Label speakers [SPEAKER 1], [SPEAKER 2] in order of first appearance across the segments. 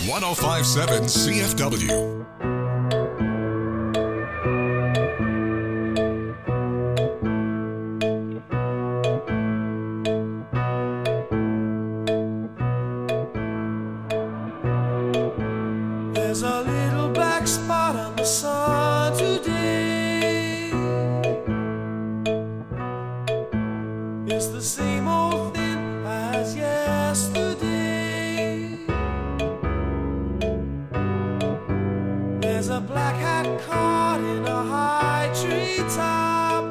[SPEAKER 1] 1057 CFW.
[SPEAKER 2] There's a little black spot on the sun today. It's the same old thing as yesterday. There's a black hat caught in a high tree top.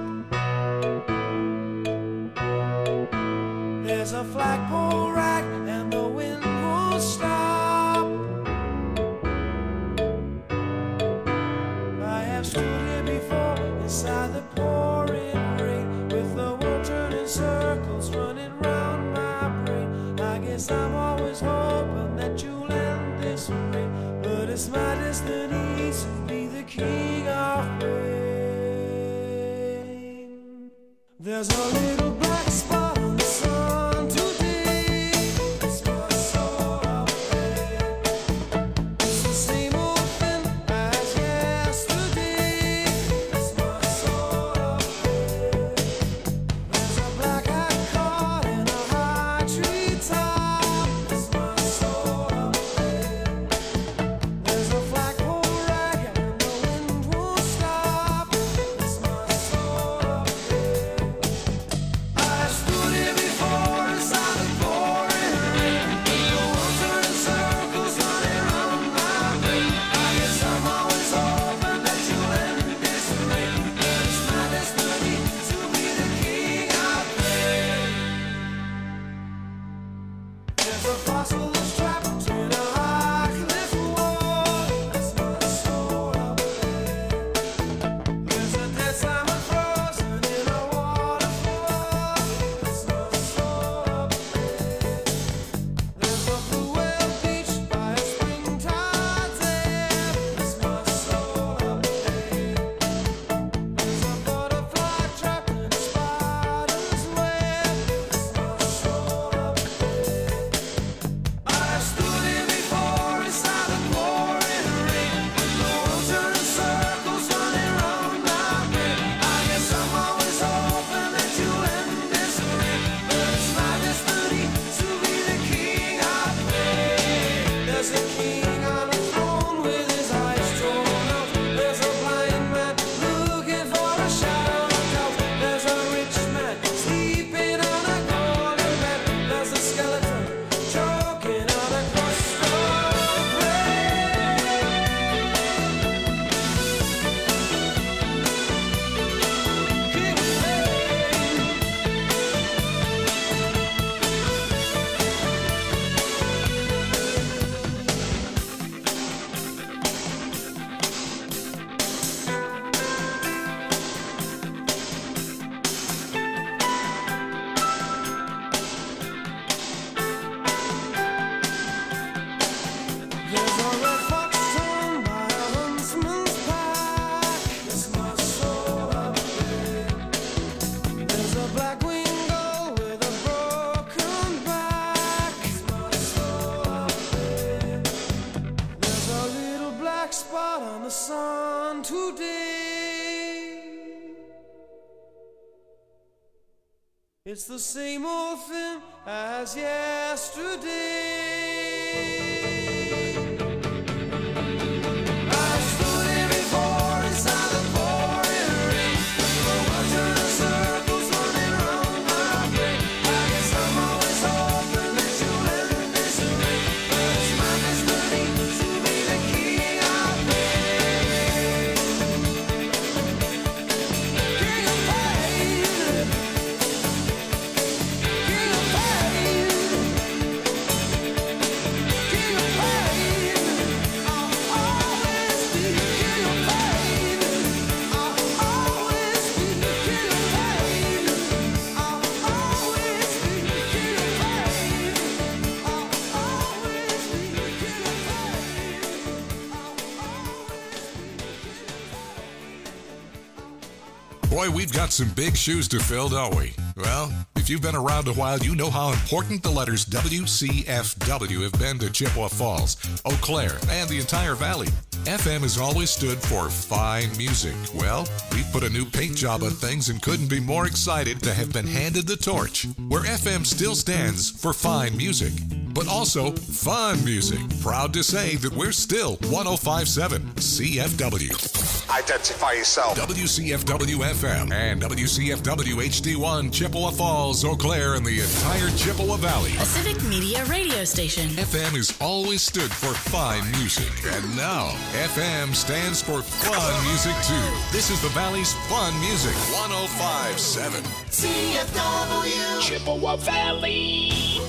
[SPEAKER 2] There's a flagpole rack and the wind won't stop. I have stood here before inside the pouring rain, with the world turning circles running round my brain. I guess I'm always hoping that you'll end this way, but it's my destiny to be the king of pain. There's a little black spot on the sun today. It's my soul of pain. It's the same old thing as yesterday. It's my soul of pain. There's a black hat caught in a high tree top. It's my soul of pain. There's a flagpole rag and the wind won't stop. It's my soul of pain. I stood here before inside the pouring rain, with the world turning circles running round my brain. I guess I'm always hoping that you'll end this way, but it's my destiny to be the king of pain. There's a fossil that's trapped in a high cliff wall. That's my soul of pain. There's a dead salmon frozen in a waterfall. That's my soul of pain. There's a blue whale beached by a springtide dam. That's my soul of pain. There's a butterfly trapped in a spider's web. That's my soul of pain. I stood here before inside the pouring rain, with the world turning circles running round my brain. I guess I'm always hoping that you'll end this way, but it's my destiny to be the king of pain. There's a king on a throne with his eyes drawn out. There's a blind man looking for a shadow of doubt. There's a rich man sleeping on a golden bed. There's a skeleton choking on a crust of bread. King of pain. There's a red fox torn by a huntsman's pack. It's my soul of pain. There's a black winged gull with a broken back. It's my soul of pain. There's a little black spot on the sun today. It's the same old thing as yesterday. I stood here before inside the pouring rain, with the world turning circles running round my brain. I guess I'm always hoping that you'll end this way, but it's my destiny to be the king of pain. King of pain. King of pain. King of pain. I'll always be king of pain. I'll always be king of pain. I'll always be king of pain. I'll always be king of pain. I'll always be king of pain.
[SPEAKER 1] Boy, we've got some big shoes to fill, don't we? Well, If you've been around a while, you know how important the letters WCFW have been to Chippewa Falls, Eau Claire, and the entire valley. FM has always stood for fine music. Well, we've put a new paint job on things and couldn't be more excited to have been handed the torch, where FM still stands for fine music, but also fun music. Proud to say that we're still 105.7 CFW.
[SPEAKER 3] Identify yourself.
[SPEAKER 1] WCFW FM and WCFW HD1 Chippewa Falls, Eau Claire, and the entire Chippewa Valley.
[SPEAKER 4] A civic media radio station.
[SPEAKER 1] FM has always stood for fine music, and now FM stands for fun music too. This is the Valley's fun music, 105.7
[SPEAKER 2] CFW.
[SPEAKER 5] Chippewa Valley.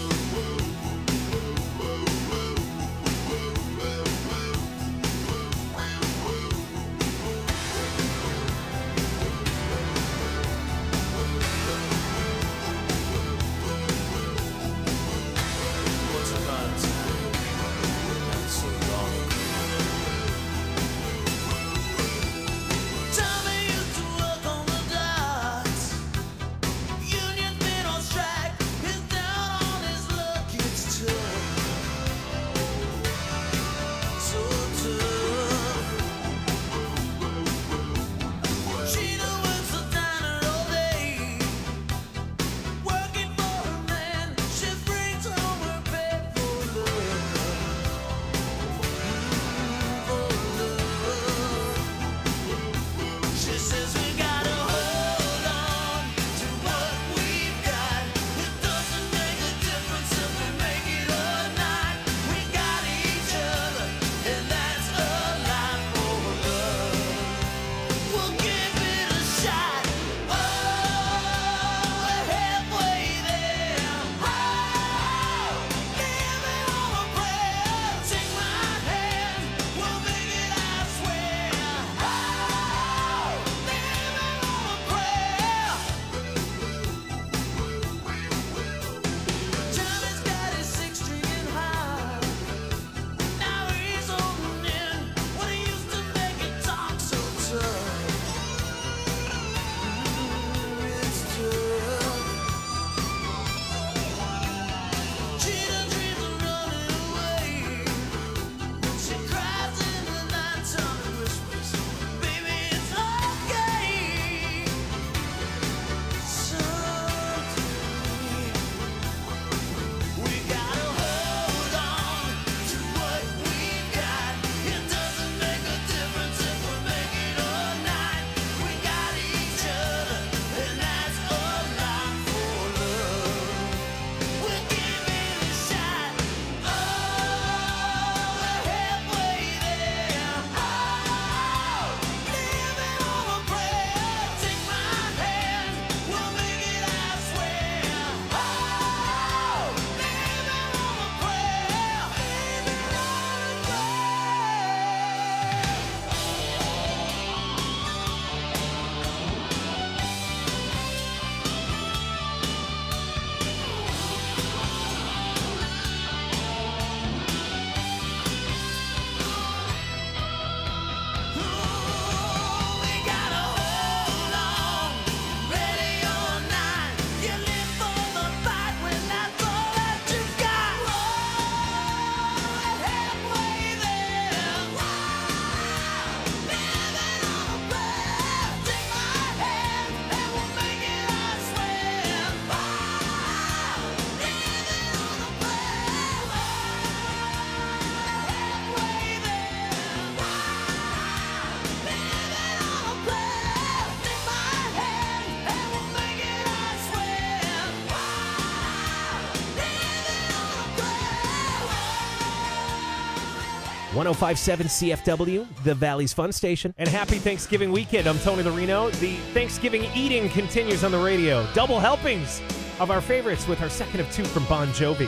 [SPEAKER 6] .057 CFW, the Valley's Fun Station. And happy Thanksgiving weekend. I'm Tony Lorino. The Thanksgiving eating continues on the radio. Double helpings of our favorites with our second of two from Bon Jovi.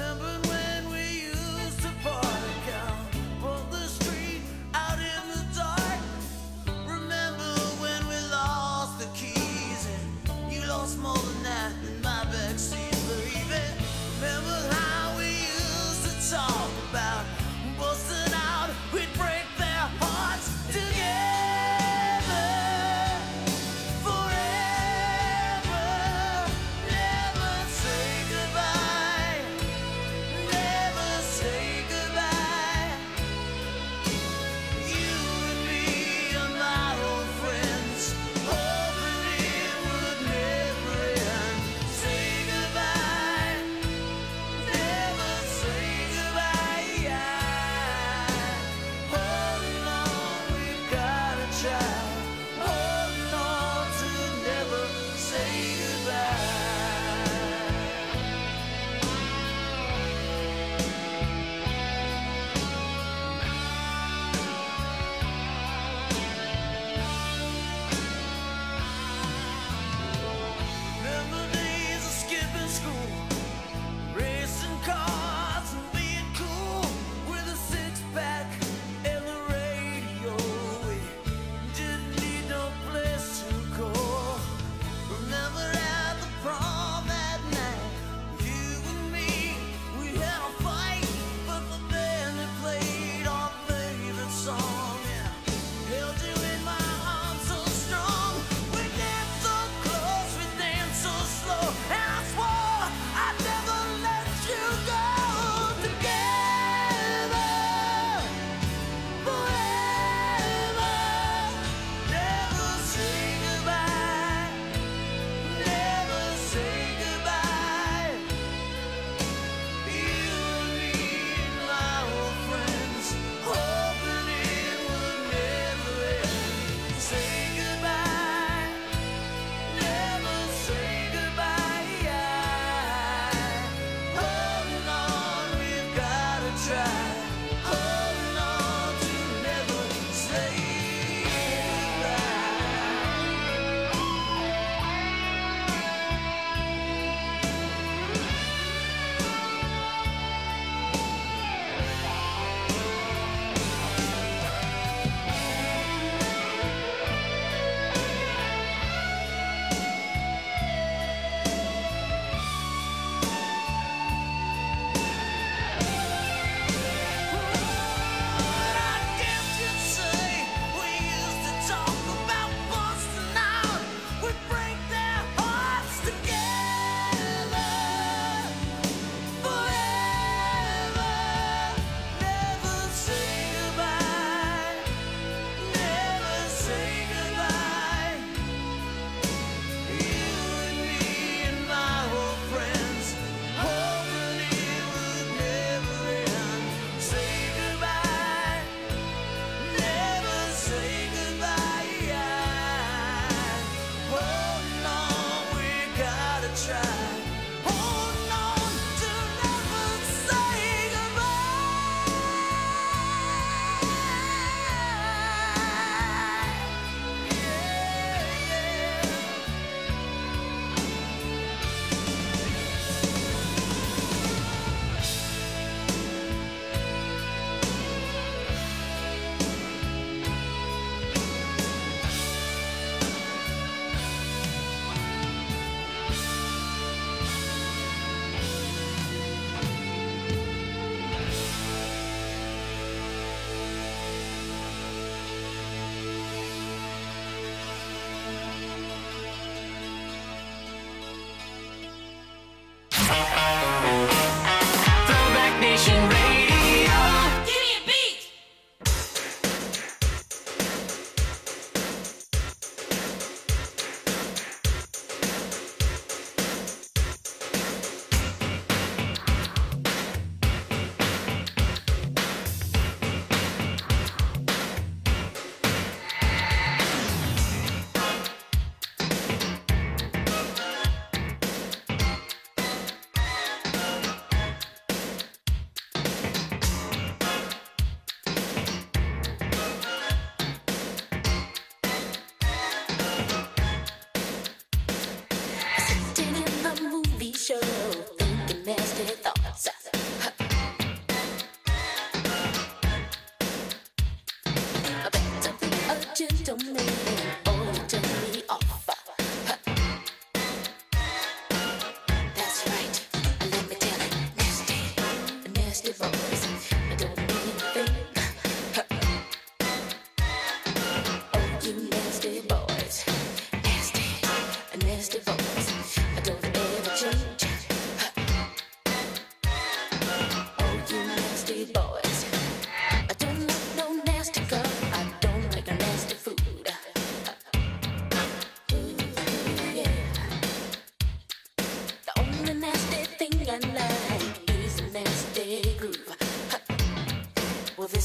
[SPEAKER 2] Remembering when we used to party, count, both the street out in the dark.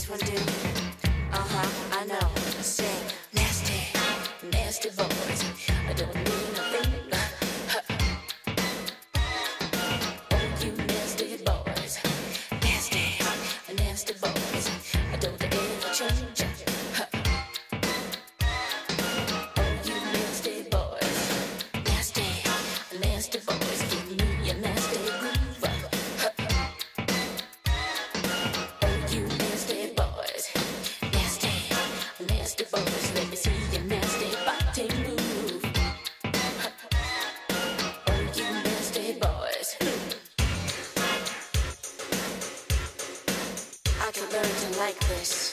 [SPEAKER 3] this one do? I know. Say, nasty, nasty boys. I don't mean a thing. Oh, you nasty boys. Nasty, nasty boys. I don't ever change. Oh, you nasty boys. Nasty, nasty boys. Give me a nasty groove. Oh, you nasty boys. Nasty, nasty boys. Let me see your nasty body move. Oh, you nasty boys. I could learn to like this.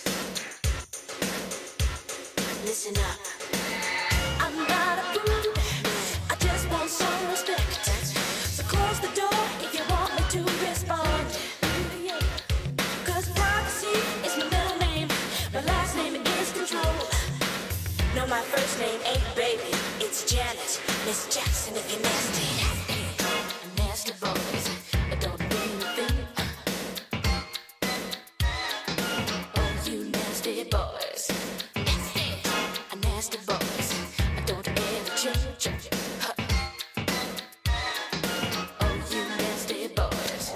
[SPEAKER 3] Listen up. I'm not a prude. I just want some respect. So close the door if you want me to respond. 'Cause privacy is my middle name. My last name is Control. No, my first name ain't Baby. It's Janet. Miss Jackson if you're nasty. Nasty boys. I don't mean a thing. Oh, you nasty boys. Nasty boys. I don't ever change. Oh, you nasty boys.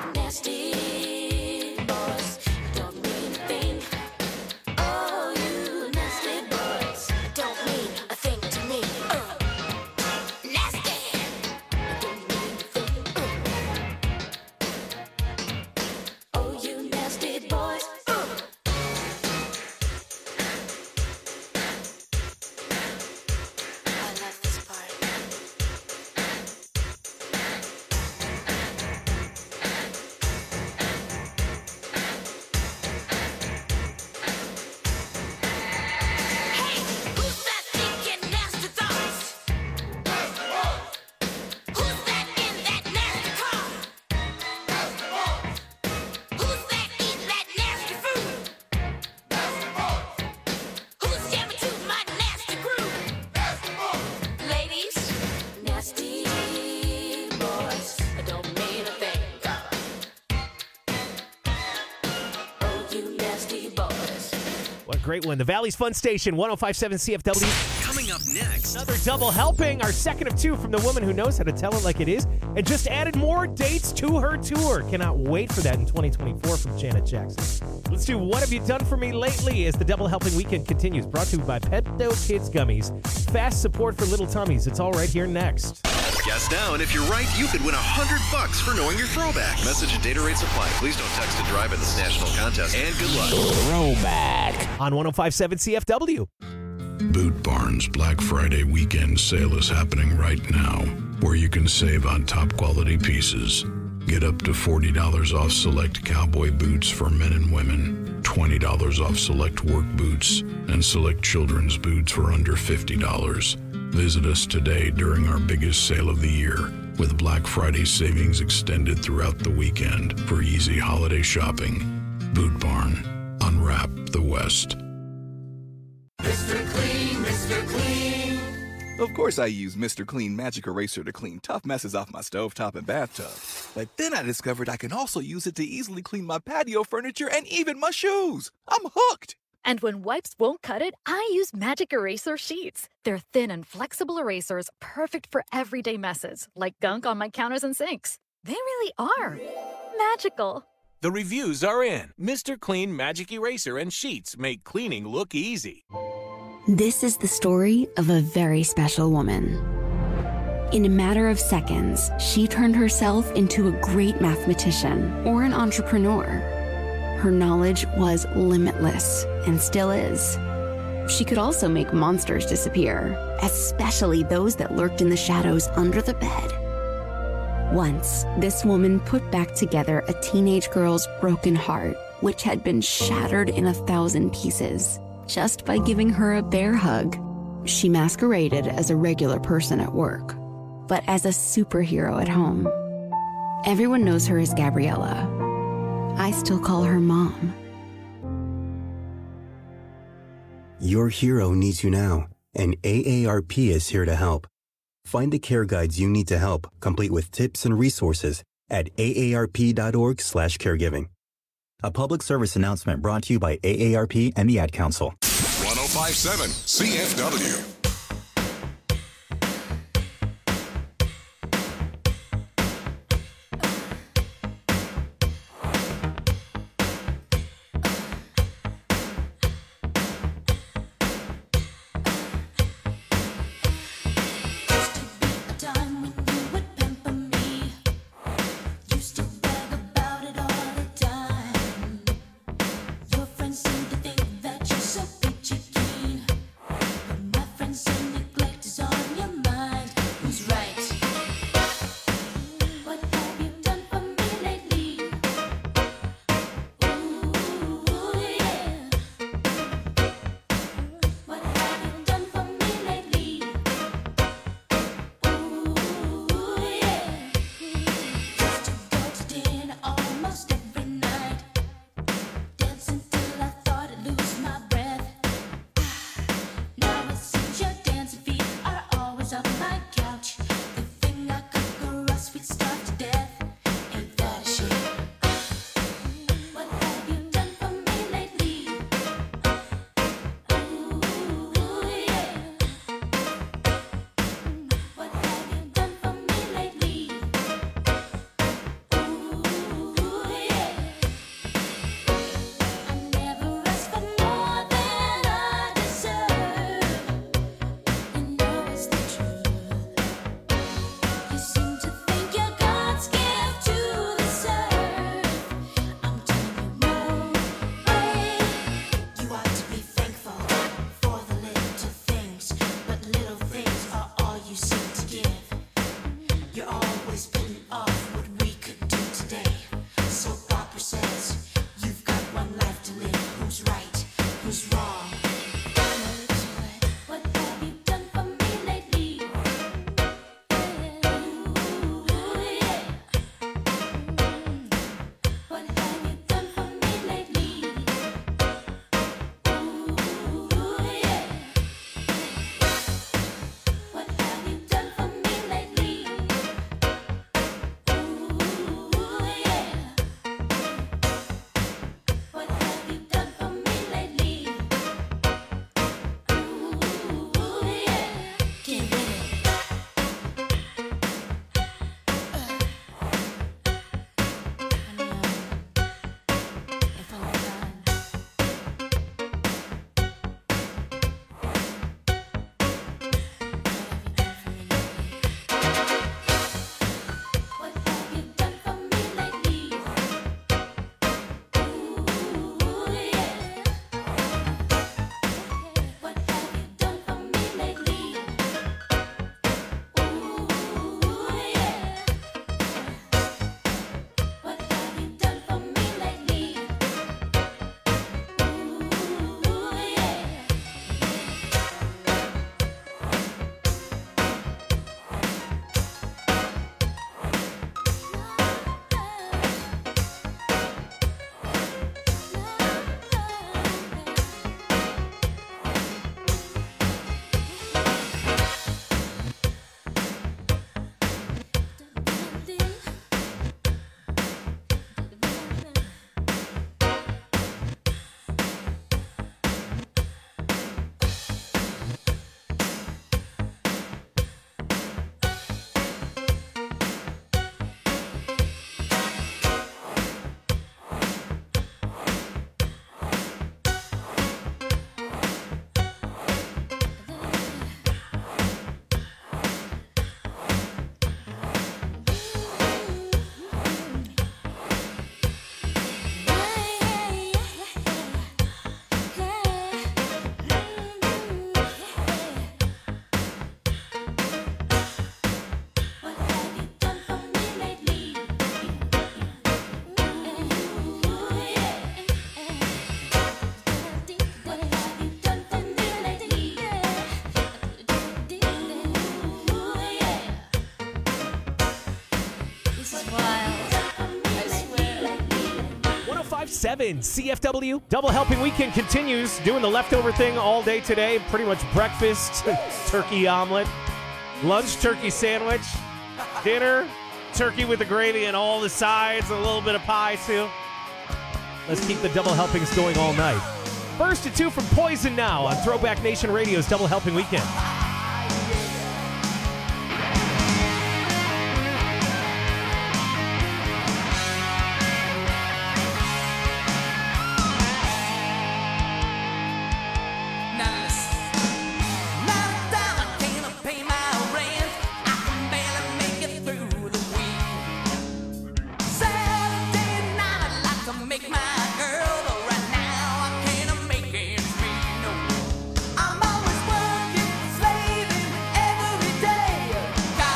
[SPEAKER 3] Nasty boys. I don't mean a thing. Oh, you nasty boys. I don't mean a thing to me. Nasty. I don't mean a thing. Oh, you nasty boys. I love this part. Hey, who's that thinking nasty thoughts? Who's that in that nasty car? Who's that eating that nasty food? Who's jamming to my nasty groove? Ladies, nasty boys, I don't mean a thing. Oh, you nasty boys.
[SPEAKER 6] What a great one. The Valley's Fun Station, 105.7 CFW.
[SPEAKER 7] Coming up next.
[SPEAKER 6] Another double helping, our second of two from the woman who knows how to tell it like it is, and just added more dates to her tour. Cannot wait for that in 2024 from Janet Jackson. Let's do What Have You Done For Me Lately as the double helping weekend continues. Brought to you by Pepto Kids Gummies. Fast support for little tummies. It's all right here next.
[SPEAKER 7] Guess now, and if you're right, you could win $100 for knowing your throwback. Message and data rates apply. Please don't text to drive in this national contest, and good luck.
[SPEAKER 6] On 105.7 CFW.
[SPEAKER 8] Boot Barn's Black Friday weekend sale is happening right now, where you can save on top quality pieces. Get up to $40 off select cowboy boots for men and women, $20 off select work boots, and select children's boots for under $50. Visit us today during our biggest sale of the year, with Black Friday savings extended throughout the weekend for easy holiday shopping. Boot Barn. Unwrap the West.
[SPEAKER 2] Mr. Clean, Mr. Clean.
[SPEAKER 9] Of course I use Mr. Clean Magic Eraser to clean tough messes off my stovetop and bathtub. But then I discovered I can also use it to easily clean my patio furniture and even my shoes. I'm hooked.
[SPEAKER 10] And when wipes won't cut it, I use Magic Eraser Sheets. They're thin and flexible erasers, perfect for everyday messes, like gunk on my counters and sinks. They really are magical.
[SPEAKER 11] The reviews are in. Mr. Clean Magic Eraser and Sheets make cleaning look easy.
[SPEAKER 12] This is the story of a very special woman. In a matter of seconds, she turned herself into a great mathematician or an entrepreneur. Her knowledge was limitless and still is. She could also make monsters disappear, especially those that lurked in the shadows under the bed. Once, this woman put back together a teenage girl's broken heart, which had been shattered in 1,000 pieces, just by giving her a bear hug. She masqueraded as a regular person at work, but as a superhero at home. Everyone knows her as Gabriella. I still call her Mom.
[SPEAKER 13] Your hero needs you now, and AARP is here to help. Find the care guides you need to help, complete with tips and resources at aarp.org/caregiving. A public service announcement brought to you by AARP and the Ad Council.
[SPEAKER 1] 1057 CFW.
[SPEAKER 6] Seven CFW Double Helping Weekend continues, doing the leftover thing all day today. Pretty much breakfast, turkey omelet, lunch, turkey sandwich, dinner, turkey with the gravy and all the sides, a little bit of pie too. Let's keep the double helpings going all night. First to two from Poison now on Throwback Nation Radio's Double Helping Weekend.
[SPEAKER 2] I'm always working, slaving every day.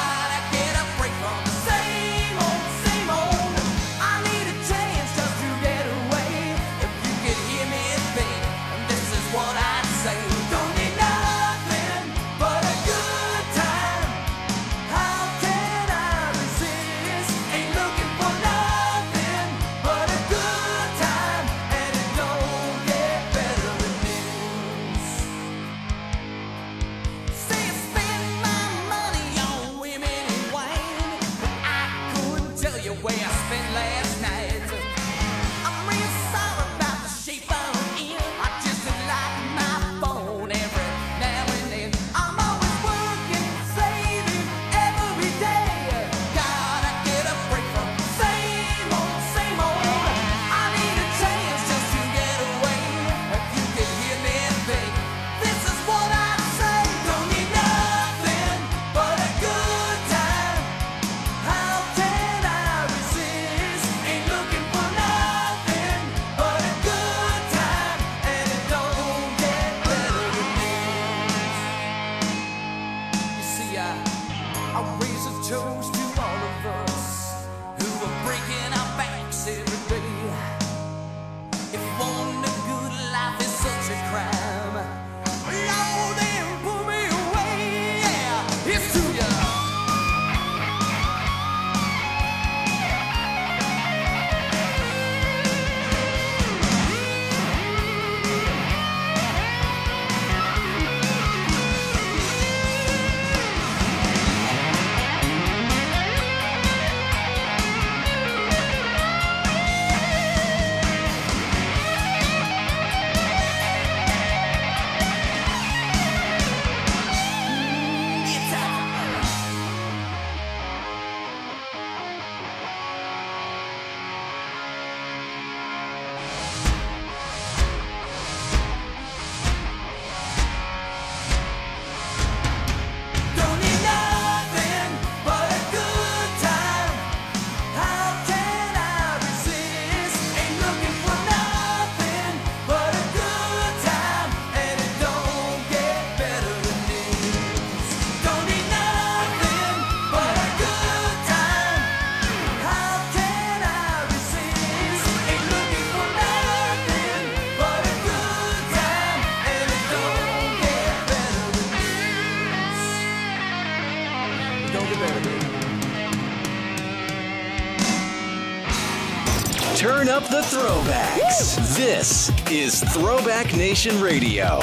[SPEAKER 14] Turn up the throwbacks. Woo! This is Throwback Nation Radio.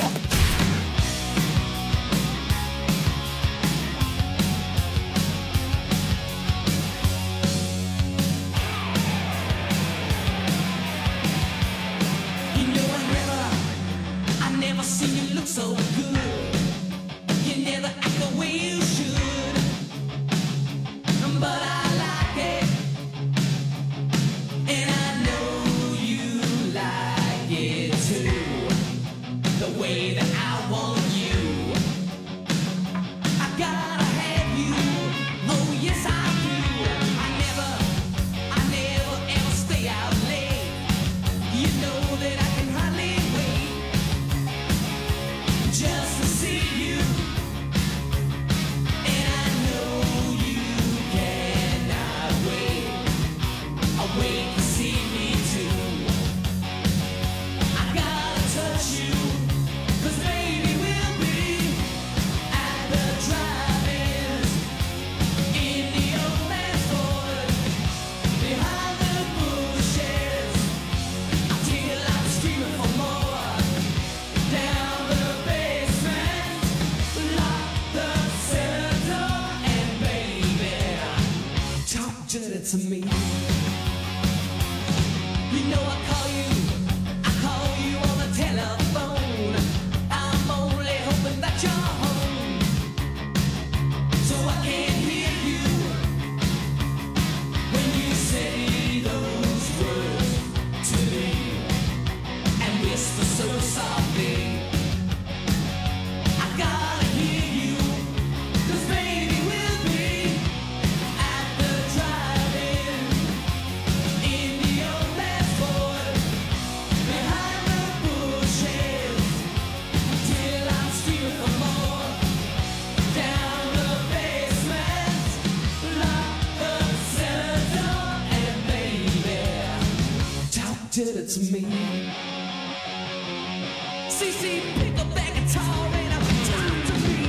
[SPEAKER 2] To me, you know I call you did it to me. CC, pick up that guitar and talk to me.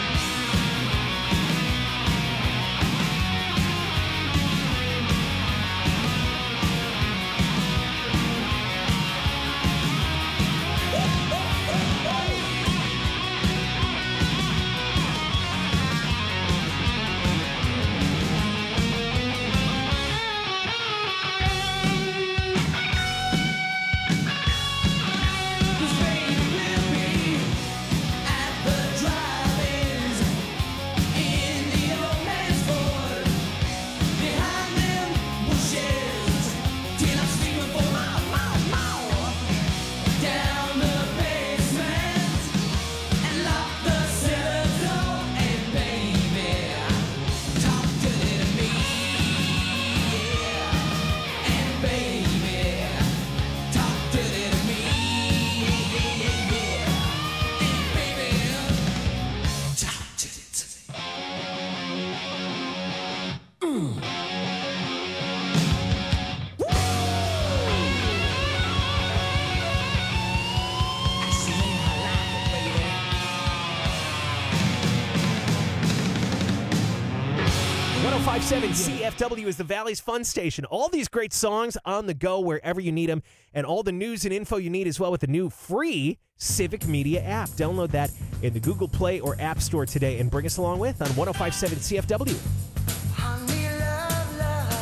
[SPEAKER 6] CFW is the Valley's fun station. All these great songs on the go wherever you need them, and all the news and info you need as well with the new free Civic Media app. Download that in the Google Play or App Store today and bring us along with on 105.7 CFW.
[SPEAKER 2] Honey, love,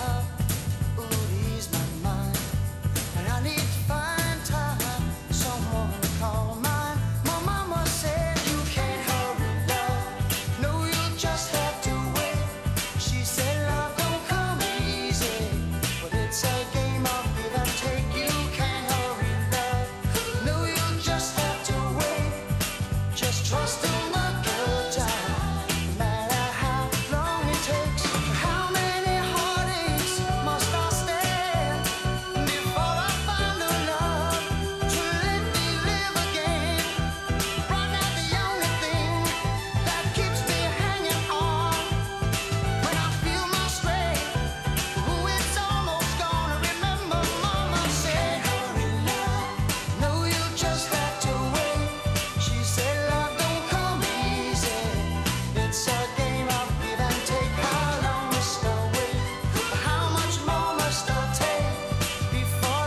[SPEAKER 2] love, ooh, ease my mind. And I need to find time, someone to call mine. My mama said you can't hurry, love. No, you just have to wait. She said love don't come easy, but it's a game of give and take. You can't hurry, love. No, you just have to wait. Just trust in the good time, no matter how long it takes. How many heartaches must I stand before I find a love to let me live again? Right now the only thing that keeps me hanging on, when I feel my strength, ooh, it's almost gone. Remember mama said, hurry love, no, you just have to wait. She said love don't come easy, it's a game of give and take. How long must I wait? How much more must I take before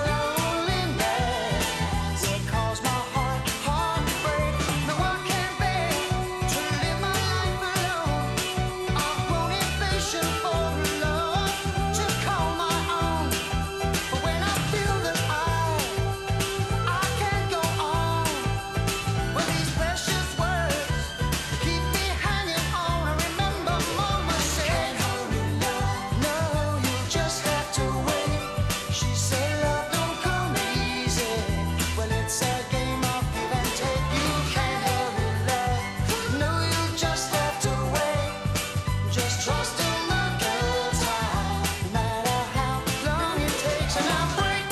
[SPEAKER 2] loneliness will cause my heart to break? No one can bear to live my life alone. I've grown impatient for love to call my own. But when I feel that I can't go on with these precious words keep me hanging on. I remember mama said, hurry love, no, you just have to wait. She said love don't come easy, well it's a game of give and take. You can't hurry love, no, you just have to wait. Just trust in the good time, no matter how long it takes. And I break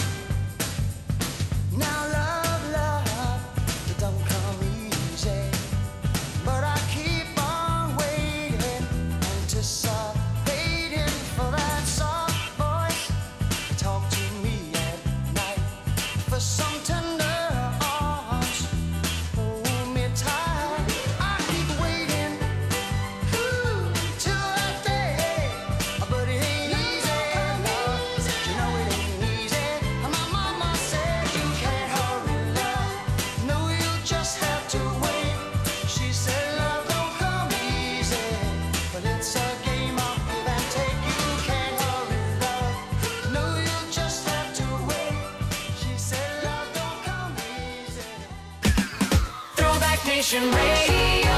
[SPEAKER 2] now, love, it don't come easy, but I keep on waiting, anticipating for that soft voice to talk to me at night, for some tender arms, hold me tight. I keep waiting, ooh, till that day, but it ain't easy, love. You know it ain't easy. My mama said you can't hurry, love. No, you just have to wait. She said love don't come easy, but it's a game of give and take. You can't hurry, love. No, you just have to wait. She said love don't come easy.
[SPEAKER 15] Throwback Nation Radio.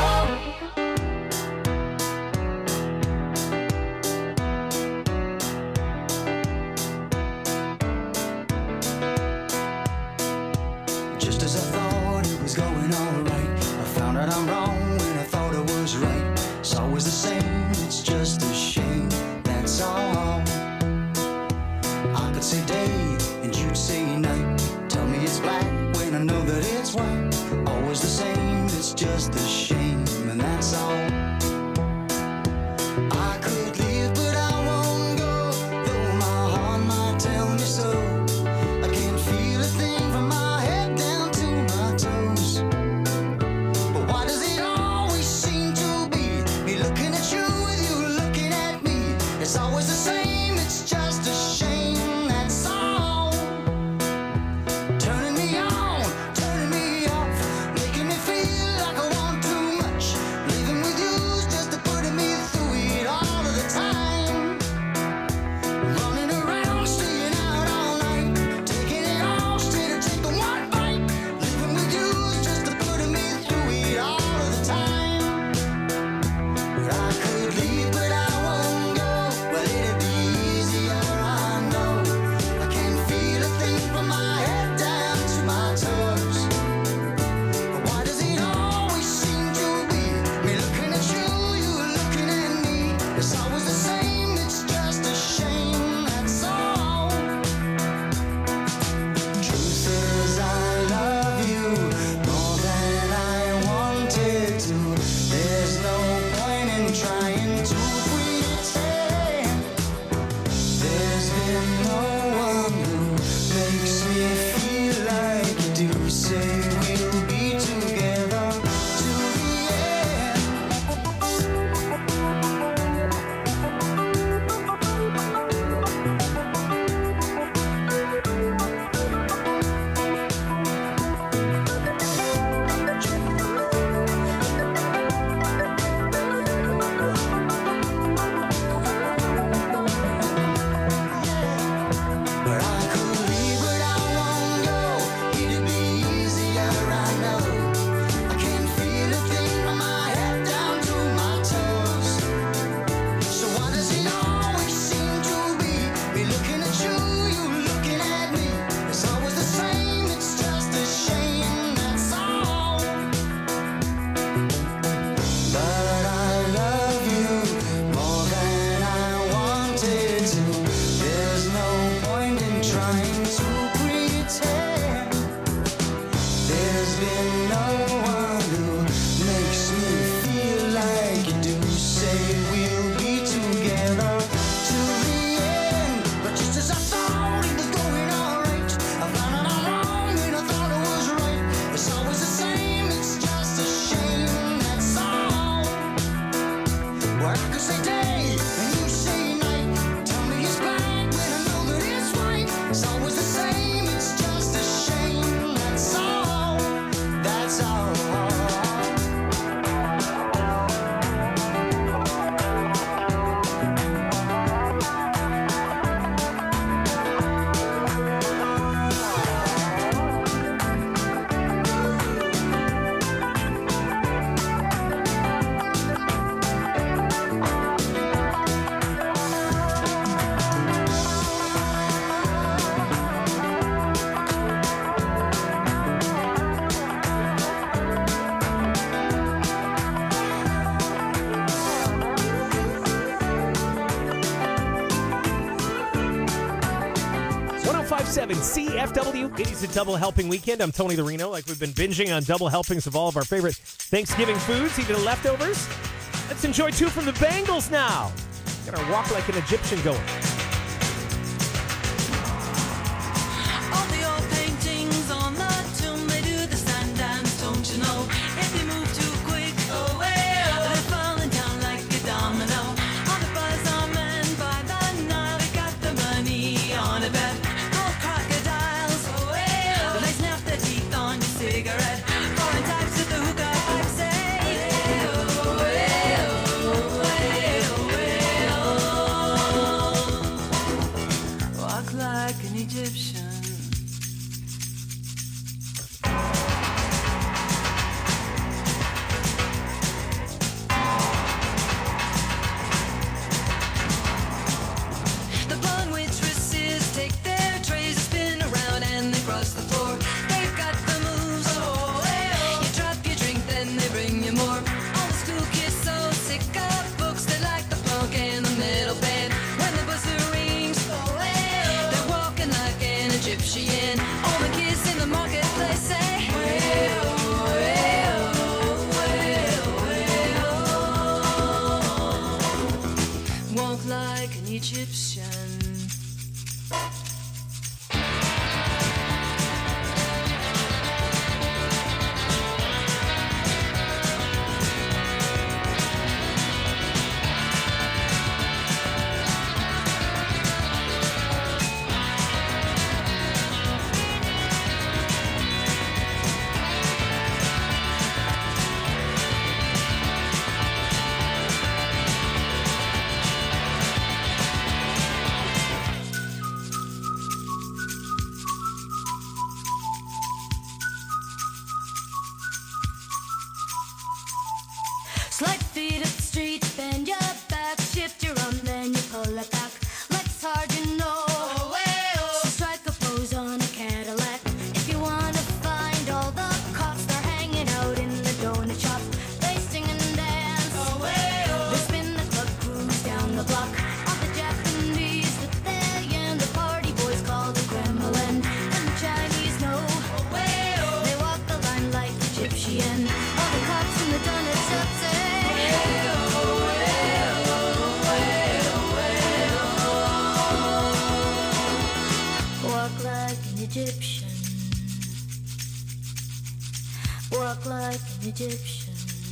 [SPEAKER 2] Just as I thought it was going all right, I found out I'm wrong when I thought I was right. It's always the same, it's just a shame, that's all. I could say day and you'd say night. Tell me it's black when I know that it's white. Always the same, it's just a shame, and that's all. I could live, but I won't go, though my heart might tell me so. I can't feel It's always the same, it's just a shame. That's all, that's all.
[SPEAKER 6] CFW. It is a double helping weekend. I'm Tony the Reno. Like we've been binging on double helpings of all of our favorite Thanksgiving foods, even leftovers. Let's enjoy two from the Bangles now. Got our Walk Like an Egyptian going.
[SPEAKER 15] All the old paintings on the tomb, they do the sand dance, don't you know? If you move too quick, oh well, they're falling down like a domino. All the buzz on men by the Nile, they got the money on a bet. Gold crocodiles, oh well, they snap their teeth on your cigarette. Foreign types with the hookah pipe say, oh well, walk like an Egyptian. The blonde waitresses take their trays, spin around and they cross the floor. They've got the moves, oh well. You drop your drink, then they bring you more. All the school kids so sick of books, they like the punk and the metal band. When the buzzer rings, oh well, they're walking like an Egyptian. All the kids in the marketplace say, well, well, well, well. Walk like an Egyptian. Slide feet up the street, bend your back, shift your arm, then you pull it back. Legs hard, you know. So strike a pose on a Cadillac. If you wanna find all the cops, they're hanging out in the donut shop. They sing and dance. They spin the club, cruise down the block. All the Japanese with their yen, the party boys call the Kremlin, and the Chinese know. They walk the line like Egyptian. All the cops in the donut shop say, walk like an Egyptian. Walk like an Egyptian.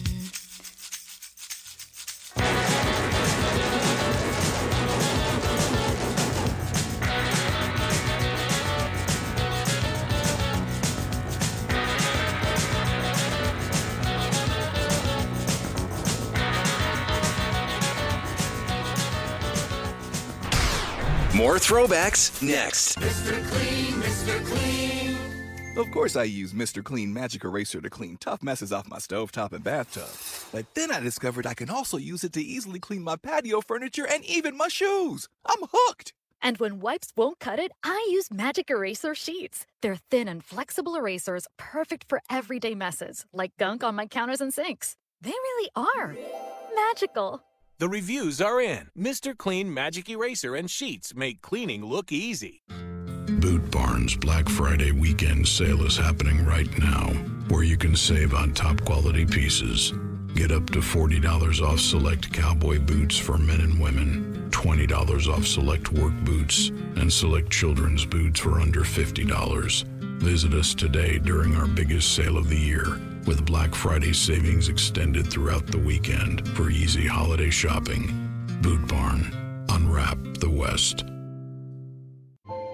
[SPEAKER 14] More throwbacks next.
[SPEAKER 2] Mr. Clean, Mr. Clean.
[SPEAKER 9] Of course I use Mr. Clean Magic Eraser to clean tough messes off my stovetop and bathtub. But then I discovered I can also use it to easily clean my patio furniture and even my shoes. I'm hooked!
[SPEAKER 10] And when wipes won't cut it, I use Magic Eraser Sheets. They're thin and flexible erasers, perfect for everyday messes, like gunk on my counters and sinks. They really are magical.
[SPEAKER 11] The reviews are in. Mr. Clean Magic Eraser and Sheets make cleaning look easy.
[SPEAKER 8] Boot Barn's Black Friday weekend sale is happening right now, where you can save on top quality pieces. Get up to $40 off select cowboy boots for men and women, $20 off select work boots, and select children's boots for under $50. Visit us today during our biggest sale of the year, with Black Friday savings extended throughout the weekend for easy holiday shopping. Boot Barn. Unwrap the West.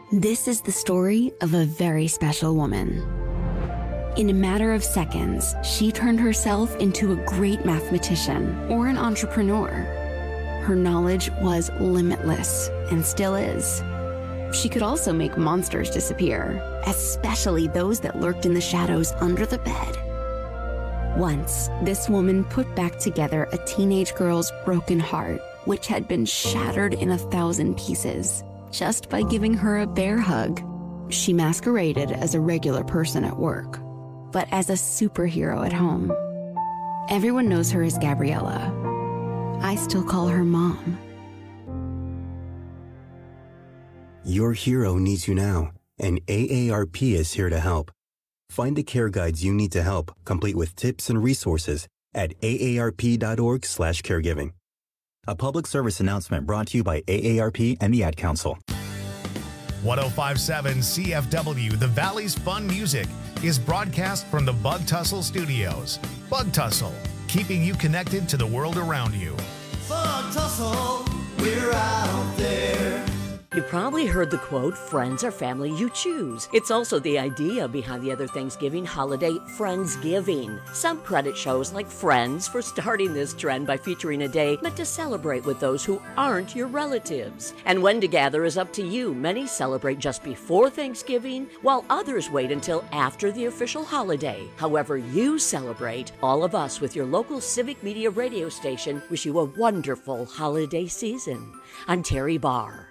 [SPEAKER 12] This is the story of a very special woman. In a matter of seconds, she turned herself into a great mathematician or an entrepreneur. Her knowledge was limitless and still is. She could also make monsters disappear, especially those that lurked in the shadows under the bed. Once, this woman put back together a teenage girl's broken heart, which had been shattered in 1,000 pieces, just by giving her a bear hug. She masqueraded as a regular person at work, but as a superhero at home. Everyone knows her as Gabriella. I still call her Mom.
[SPEAKER 13] Your hero needs you now, and AARP is here to help. Find the care guides you need to help, complete with tips and resources at aarp.org/caregiving. A public service announcement brought to you by AARP and the Ad Council.
[SPEAKER 16] 1057 CFW, the Valley's Fun Music, is broadcast from the Bug Tussle Studios. Bug Tussle, keeping you connected to the world around you.
[SPEAKER 2] Bug Tussle, we're out there.
[SPEAKER 17] You probably heard the quote, friends are family you choose. It's also the idea behind the other Thanksgiving holiday, Friendsgiving. Some credit shows like Friends for starting this trend by featuring a day meant to celebrate with those who aren't your relatives. And when to gather is up to you. Many celebrate just before Thanksgiving, while others wait until after the official holiday. However you celebrate, all of us with your local civic media radio station wish you a wonderful holiday season. I'm Terry Barr.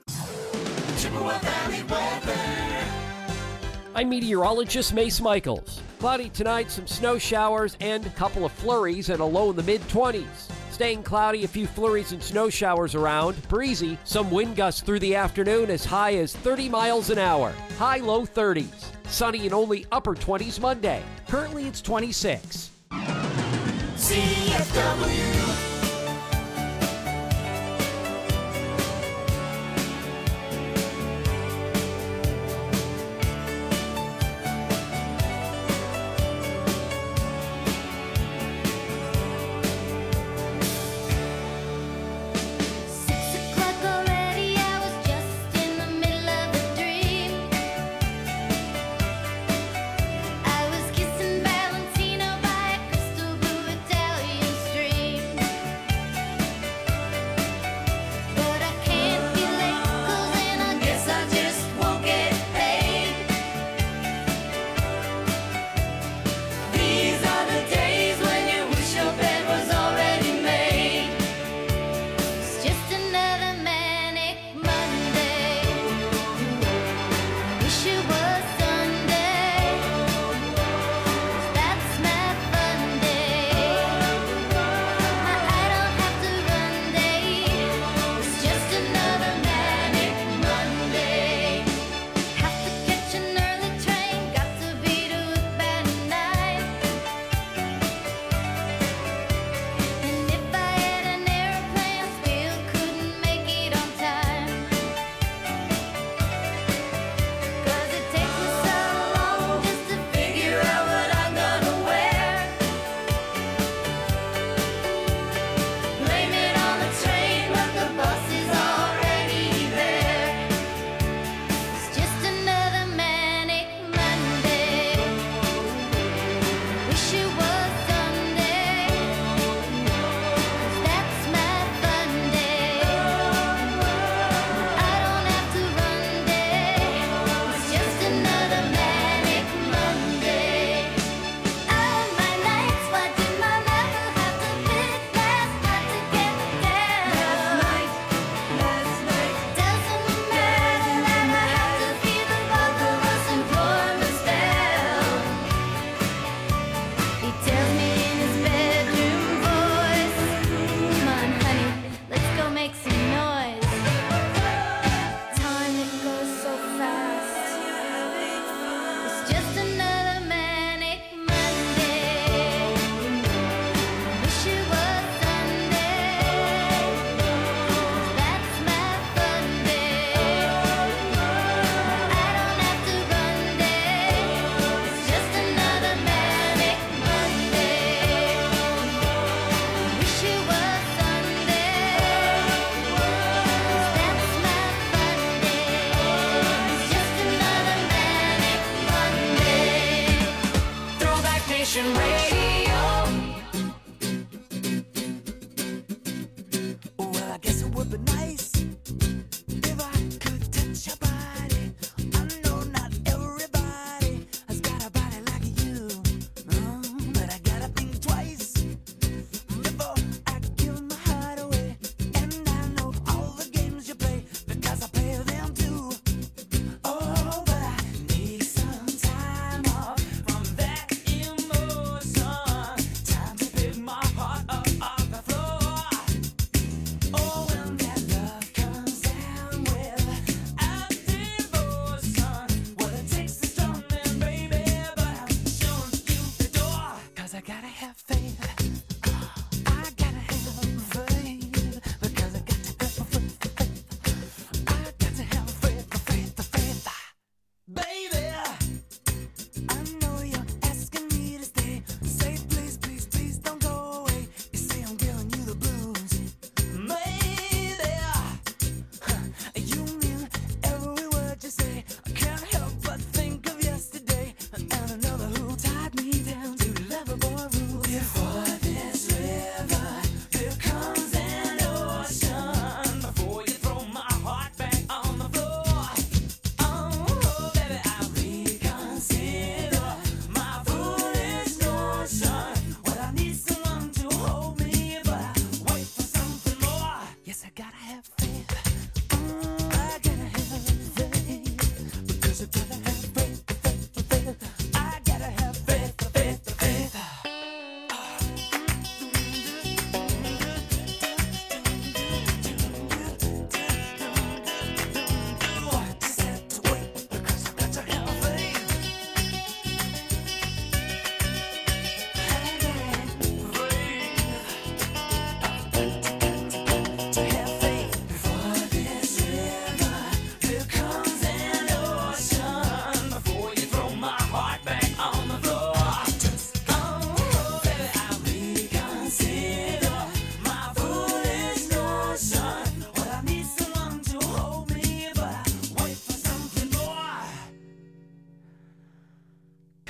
[SPEAKER 18] I'm meteorologist Mace Michaels. Cloudy tonight, some snow showers and a couple of flurries and a low in the mid-20s. Staying cloudy, a few flurries and snow showers around. Breezy, some wind gusts through the afternoon as high as 30 miles an hour. High, low 30s. Sunny and only upper 20s Monday. Currently it's 26.
[SPEAKER 2] CFW.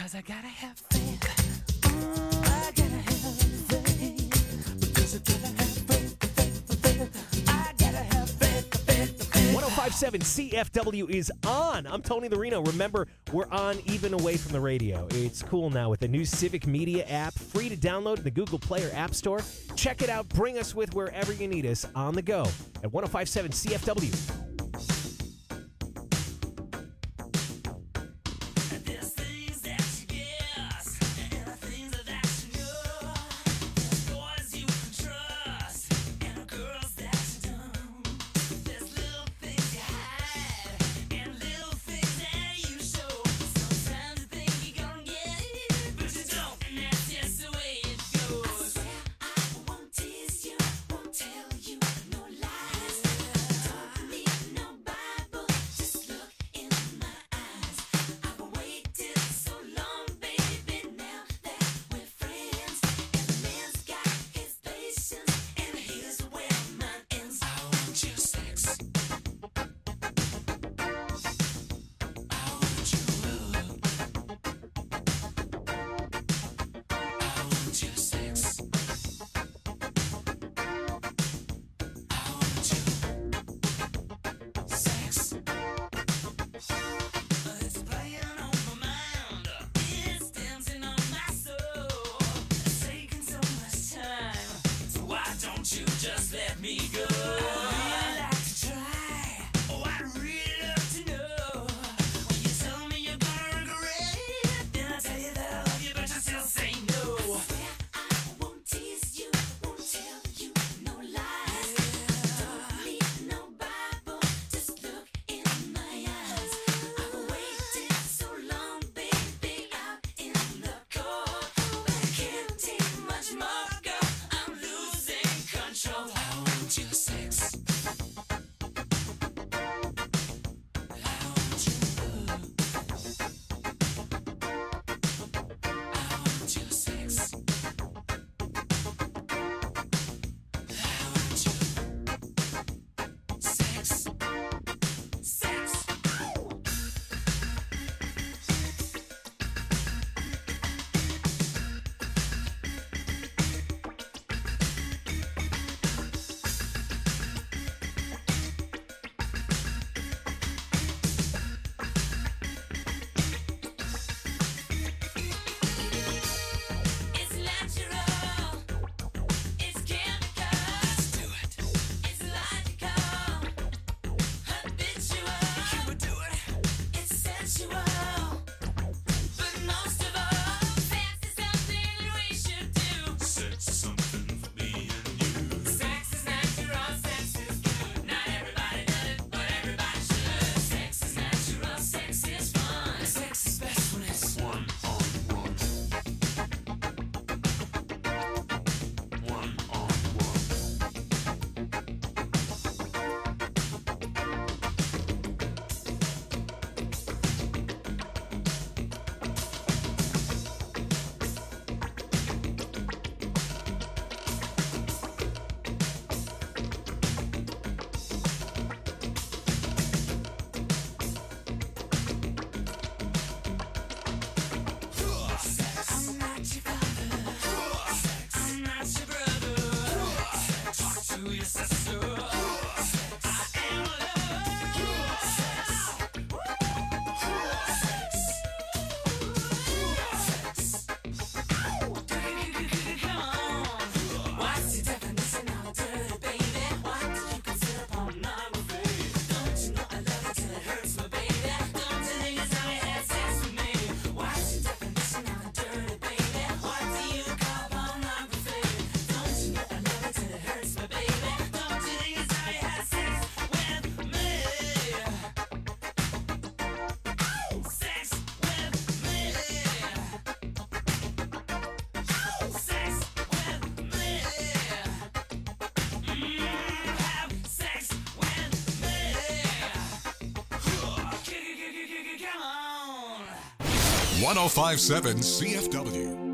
[SPEAKER 2] 'cause I gotta have faith. I gotta have faith. Because I gotta have faith. I gotta have faith.
[SPEAKER 6] 1057 CFW is on. I'm Tony the Reno. Remember, we're on even away from the radio. It's cool now with the new Civic Media app, free to download in the Google Play or App Store. Check it out. Bring us with wherever you need us on the go at 1057 CFW.
[SPEAKER 2] Just let me go. I'd like to try. Oh, I'd really love to know. When you tell me you're gonna regret it, then I tell you that I love you, but you still say no. I swear I won't tease you, won't tell you no lies. Don't need no Bible, just look in my eyes. I've waited so long, baby, out in the cold, but I can't take much more, girl. I'm losing control. I want your sex.
[SPEAKER 1] Come on. 1057 CFW.